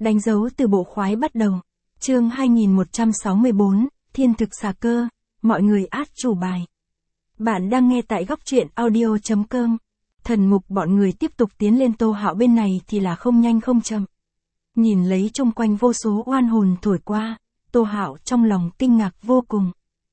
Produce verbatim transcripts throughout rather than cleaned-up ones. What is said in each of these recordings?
Đánh dấu từ bộ khoái bắt đầu. Chương hai nghìn một trăm sáu mươi bốn, Thiên thực xà cơ, mọi người át chủ bài. Bạn đang nghe tại góc truyện audio chấm com. Thần mục bọn người tiếp tục tiến lên Tô Hạo bên này thì là không nhanh không chậm. Nhìn lấy chung quanh vô số oan hồn thổi qua, Tô Hạo trong lòng kinh ngạc vô cùng.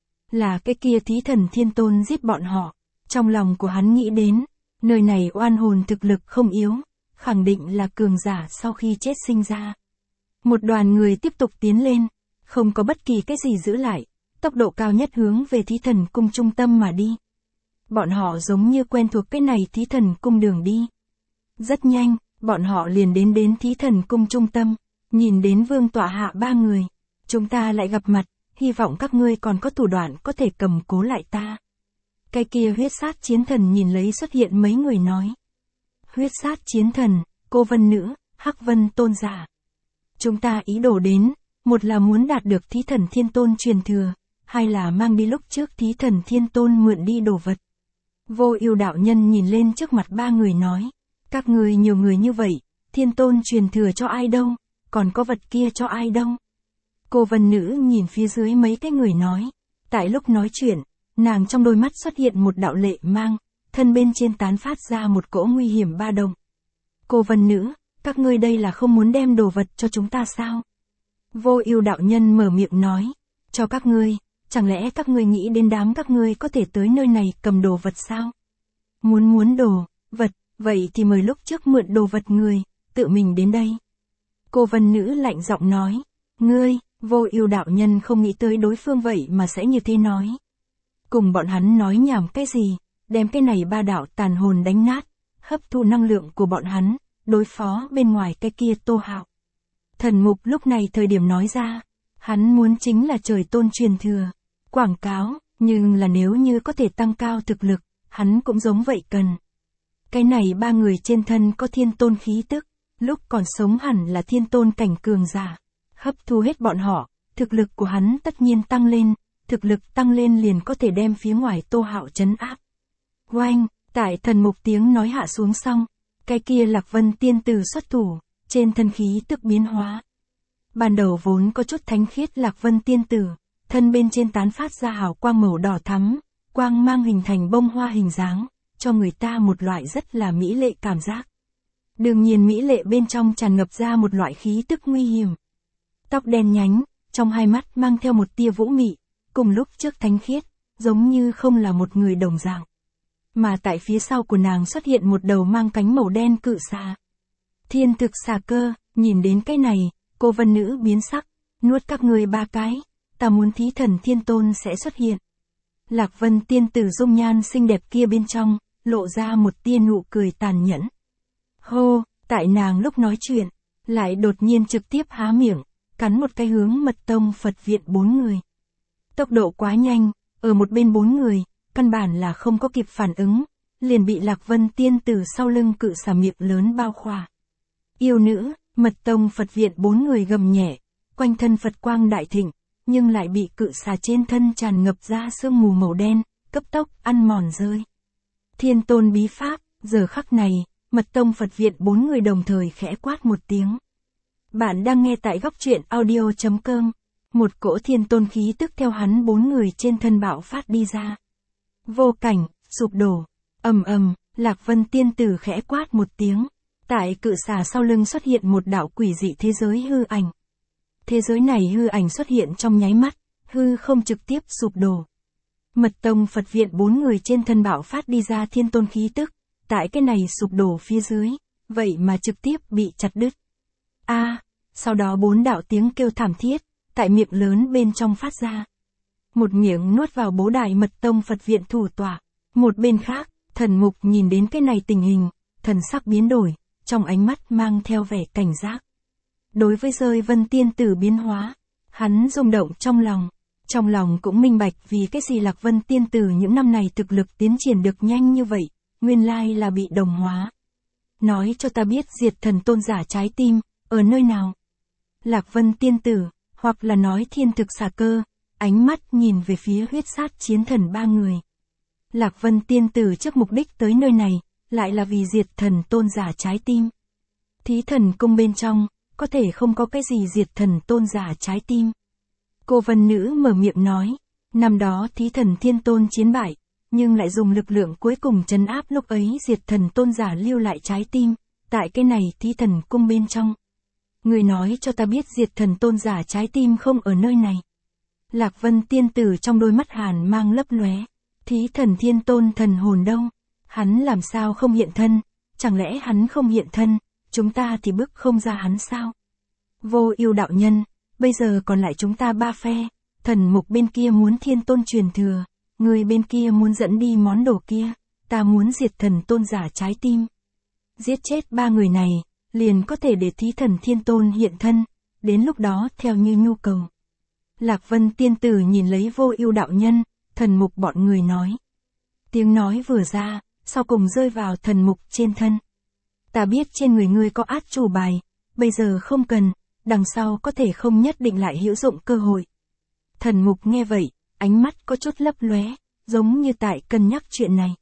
Là cái kia thí thần thiên tôn giết bọn họ. Trong lòng của hắn nghĩ đến, nơi này oan hồn thực lực không yếu, khẳng định là cường giả sau khi chết sinh ra. Một đoàn người tiếp tục tiến lên, không có bất kỳ cái gì giữ lại, tốc độ cao nhất hướng về thí thần cung trung tâm mà đi. Bọn họ giống như quen thuộc cái này thí thần cung đường đi. Rất nhanh, bọn họ liền đến đến thí thần cung trung tâm, nhìn đến vương tọa hạ ba người. Chúng ta lại gặp mặt, hy vọng các ngươi còn có thủ đoạn có thể cầm cố lại ta. Cái kia huyết sát chiến thần nhìn lấy xuất hiện mấy người nói. Huyết sát chiến thần, cô vân nữ, hắc vân tôn giả. Chúng ta ý đồ đến, một là muốn đạt được thí thần thiên tôn truyền thừa, hai là mang đi lúc trước thí thần thiên tôn mượn đi đồ vật. Vô Ưu đạo nhân nhìn lên trước mặt ba người nói, các người nhiều người như vậy, thiên tôn truyền thừa cho ai đâu, còn có vật kia cho ai đâu. Cô vân nữ nhìn phía dưới mấy cái người nói, tại lúc nói chuyện, nàng trong đôi mắt xuất hiện một đạo lệ mang, thân bên trên tán phát ra một cỗ nguy hiểm ba động. Cô vân nữ, các ngươi đây là không muốn đem đồ vật cho chúng ta sao? Vô Ưu đạo nhân mở miệng nói, cho các ngươi, chẳng lẽ các ngươi nghĩ đến đám các ngươi có thể tới nơi này cầm đồ vật sao? Muốn muốn đồ, vật, vậy thì mời lúc trước mượn đồ vật người, tự mình đến đây. Cô vân nữ lạnh giọng nói, ngươi, Vô Ưu đạo nhân không nghĩ tới đối phương vậy mà sẽ như thế nói. Cùng bọn hắn nói nhảm cái gì, đem cái này ba đạo tàn hồn đánh nát, hấp thu năng lượng của bọn hắn, đối phó bên ngoài cái kia Tô Hạo. Thần mục lúc này thời điểm nói ra, hắn muốn chính là trời tôn truyền thừa, quảng cáo, nhưng là nếu như có thể tăng cao thực lực, hắn cũng giống vậy cần. Cái này ba người trên thân có thiên tôn khí tức, lúc còn sống hẳn là thiên tôn cảnh cường giả, hấp thu hết bọn họ, thực lực của hắn tất nhiên tăng lên, thực lực tăng lên liền có thể đem phía ngoài Tô Hạo trấn áp. Oanh, tại thần mục tiếng nói hạ xuống xong, cái kia Lạc Vân tiên tử xuất thủ, trên thân khí tức biến hóa. Ban đầu vốn có chút thánh khiết Lạc Vân tiên tử, thân bên trên tán phát ra hào quang màu đỏ thắm, quang mang hình thành bông hoa hình dáng, cho người ta một loại rất là mỹ lệ cảm giác. Đương nhiên mỹ lệ bên trong tràn ngập ra một loại khí tức nguy hiểm. Tóc đen nhánh, trong hai mắt mang theo một tia vũ mị, cùng lúc trước thánh khiết, giống như không là một người đồng dạng. Mà tại phía sau của nàng xuất hiện một đầu mang cánh màu đen cự xà. Thiên thực xà cơ, nhìn đến cái này, cô vân nữ biến sắc, nuốt các ngươi ba cái, ta muốn thí thần thiên tôn sẽ xuất hiện. Lạc Vân tiên tử dung nhan xinh đẹp kia bên trong, lộ ra một tia nụ cười tàn nhẫn. Hô, tại nàng lúc nói chuyện, lại đột nhiên trực tiếp há miệng, cắn một cái hướng mật tông Phật viện bốn người. Tốc độ quá nhanh, ở một bên bốn người, căn bản là không có kịp phản ứng, liền bị Lạc Vân tiên tử sau lưng cự xà miệng lớn bao khỏa. Yêu nữ, mật tông Phật viện bốn người gầm nhẹ, quanh thân Phật quang đại thịnh, nhưng lại bị cự xà trên thân tràn ngập ra sương mù màu đen, cấp tốc ăn mòn rơi. Thiên tôn bí pháp, giờ khắc này, mật tông Phật viện bốn người đồng thời khẽ quát một tiếng. Bạn đang nghe tại góc truyện audio chấm com. Một cỗ thiên tôn khí tức theo hắn bốn người trên thân bạo phát đi ra. Vô cảnh, sụp đổ, ầm ầm, Lạc Vân tiên tử khẽ quát một tiếng. Tại cự xà sau lưng xuất hiện một đạo quỷ dị thế giới hư ảnh. Thế giới này hư ảnh xuất hiện trong nháy mắt, hư không trực tiếp sụp đổ. Mật tông Phật viện bốn người trên thân bạo phát đi ra thiên tôn khí tức, tại cái này sụp đổ phía dưới, vậy mà trực tiếp bị chặt đứt. A, à, sau đó bốn đạo tiếng kêu thảm thiết, tại miệng lớn bên trong phát ra. Một miệng nuốt vào bố đài mật tông Phật viện thủ tọa. Một bên khác, thần mục nhìn đến cái này tình hình, thần sắc biến đổi, trong ánh mắt mang theo vẻ cảnh giác. Đối với rơi vân tiên tử biến hóa, hắn rung động trong lòng. Trong lòng cũng minh bạch vì cái gì Lạc Vân tiên tử những năm này thực lực tiến triển được nhanh như vậy, nguyên lai là bị đồng hóa. Nói cho ta biết diệt thần tôn giả trái tim, ở nơi nào? Lạc Vân tiên tử, hoặc là nói thiên thực xà cơ, ánh mắt nhìn về phía huyết sát chiến thần ba người. Lạc Vân tiên tử trước mục đích tới nơi này, lại là vì diệt thần tôn giả trái tim. Thí thần cung bên trong, có thể không có cái gì diệt thần tôn giả trái tim. Cô vân nữ mở miệng nói, năm đó thí thần thiên tôn chiến bại, nhưng lại dùng lực lượng cuối cùng trấn áp lúc ấy diệt thần tôn giả lưu lại trái tim, tại cái này thí thần cung bên trong. Người nói cho ta biết diệt thần tôn giả trái tim không ở nơi này. Lạc Vân tiên tử trong đôi mắt hàn mang lấp lóe, thí thần thiên tôn thần hồn đâu? Hắn làm sao không hiện thân? Chẳng lẽ hắn không hiện thân, chúng ta thì bức không ra hắn sao? Vô Ưu đạo nhân, bây giờ còn lại chúng ta ba phe, thần mục bên kia muốn thiên tôn truyền thừa, người bên kia muốn dẫn đi món đồ kia, ta muốn diệt thần tôn giả trái tim. Giết chết ba người này, liền có thể để thí thần thiên tôn hiện thân, đến lúc đó theo như nhu cầu. Lạc Vân tiên tử nhìn lấy Vô Ưu đạo nhân, thần mục bọn người nói. Tiếng nói vừa ra, sau cùng rơi vào thần mục trên thân. Ta biết trên người ngươi có át chủ bài, bây giờ không cần, đằng sau có thể không nhất định lại hữu dụng cơ hội. Thần mục nghe vậy, ánh mắt có chút lấp lóe, giống như tại cân nhắc chuyện này.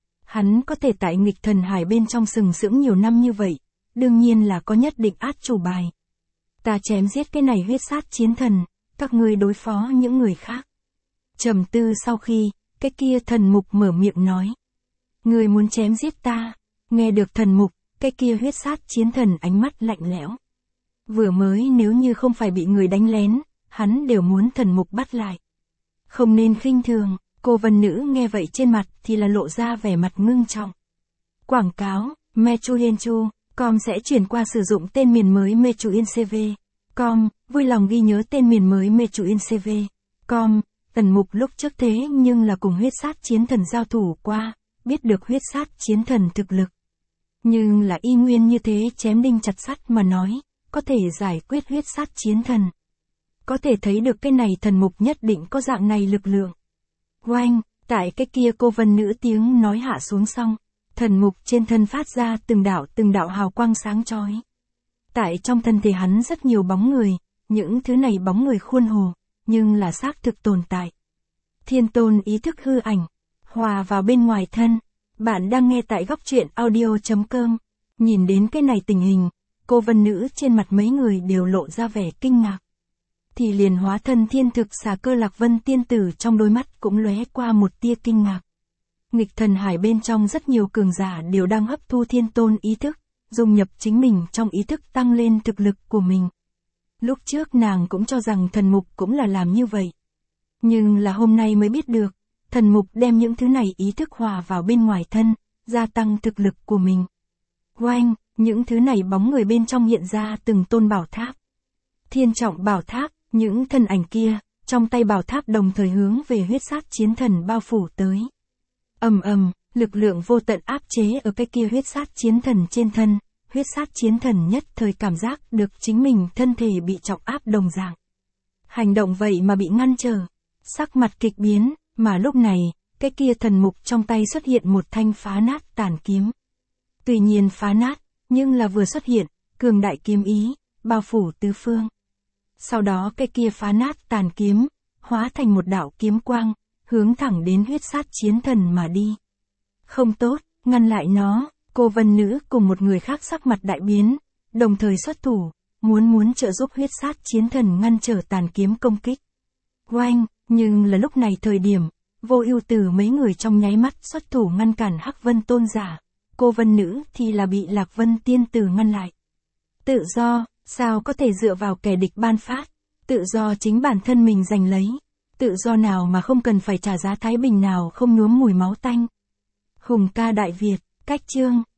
Hắn có thể tại nghịch thần hải bên trong sừng sững nhiều năm như vậy, đương nhiên là có nhất định át chủ bài. Ta chém giết cái này huyết sát chiến thần, các ngươi đối phó những người khác. Trầm tư sau khi, cái kia thần mục mở miệng nói. Ngươi muốn chém giết ta, nghe được thần mục, cái kia huyết sát chiến thần ánh mắt lạnh lẽo. Vừa mới nếu như không phải bị người đánh lén, hắn đều muốn thần mục bắt lại. Không nên khinh thường, cô vân nữ nghe vậy trên mặt thì là lộ ra vẻ mặt ngưng trọng. Quảng cáo, Mechuyenchu, com sẽ chuyển qua sử dụng tên miền mới Mechuyencv. Com, vui lòng ghi nhớ tên miền mới Mechuyencv. Com, tần mục lúc trước thế nhưng là cùng huyết sát chiến thần giao thủ qua, biết được huyết sát chiến thần thực lực. Nhưng là y nguyên như thế chém đinh chặt sắt mà nói, có thể giải quyết huyết sát chiến thần. Có thể thấy được cái này thần mục nhất định có dạng này lực lượng. Oanh, tại cái kia cô vân nữ tiếng nói hạ xuống xong, thần mục trên thân phát ra từng đạo từng đạo hào quang sáng chói. Tại trong thân thể hắn rất nhiều bóng người, những thứ này bóng người khuôn hồ, nhưng là xác thực tồn tại. Thiên tôn ý thức hư ảnh, hòa vào bên ngoài thân. Bạn đang nghe tại góc truyện audio chấm com. Nhìn đến cái này tình hình, cô vân nữ trên mặt mấy người đều lộ ra vẻ kinh ngạc. Thì liền hóa thân thiên thực xà cơ Lạc Vân tiên tử trong đôi mắt cũng lóe qua một tia kinh ngạc. Nghịch thần hải bên trong rất nhiều cường giả đều đang hấp thu thiên tôn ý thức, dung nhập chính mình trong ý thức tăng lên thực lực của mình. Lúc trước nàng cũng cho rằng thần mục cũng là làm như vậy. Nhưng là hôm nay mới biết được, thần mục đem những thứ này ý thức hòa vào bên ngoài thân, gia tăng thực lực của mình. Oanh, những thứ này bóng người bên trong hiện ra từng tôn bảo tháp. Thiên trọng bảo tháp, những thân ảnh kia, trong tay bảo tháp đồng thời hướng về huyết sát chiến thần bao phủ tới. Ầm ầm, lực lượng vô tận áp chế ở cái kia huyết sát chiến thần trên thân, huyết sát chiến thần nhất thời cảm giác được chính mình thân thể bị trọng áp đồng dạng. Hành động vậy mà bị ngăn trở, sắc mặt kịch biến, mà lúc này, cái kia thần mục trong tay xuất hiện một thanh phá nát tàn kiếm. Tuy nhiên phá nát, nhưng là vừa xuất hiện, cường đại kiếm ý, bao phủ tứ phương. Sau đó cái kia phá nát tàn kiếm, hóa thành một đạo kiếm quang, hướng thẳng đến huyết sát chiến thần mà đi. Không tốt, ngăn lại nó, cô vân nữ cùng một người khác sắc mặt đại biến, đồng thời xuất thủ, muốn muốn trợ giúp huyết sát chiến thần ngăn trở tàn kiếm công kích. Oanh, nhưng là lúc này thời điểm, Vô Ưu từ mấy người trong nháy mắt xuất thủ ngăn cản Hắc Vân tôn giả, cô vân nữ thì là bị Lạc Vân tiên tử ngăn lại. Tự do, sao có thể dựa vào kẻ địch ban phát, tự do chính bản thân mình giành lấy, tự do nào mà không cần phải trả giá thái bình nào không nhuốm mùi máu tanh. Hùng ca Đại Việt, cách chương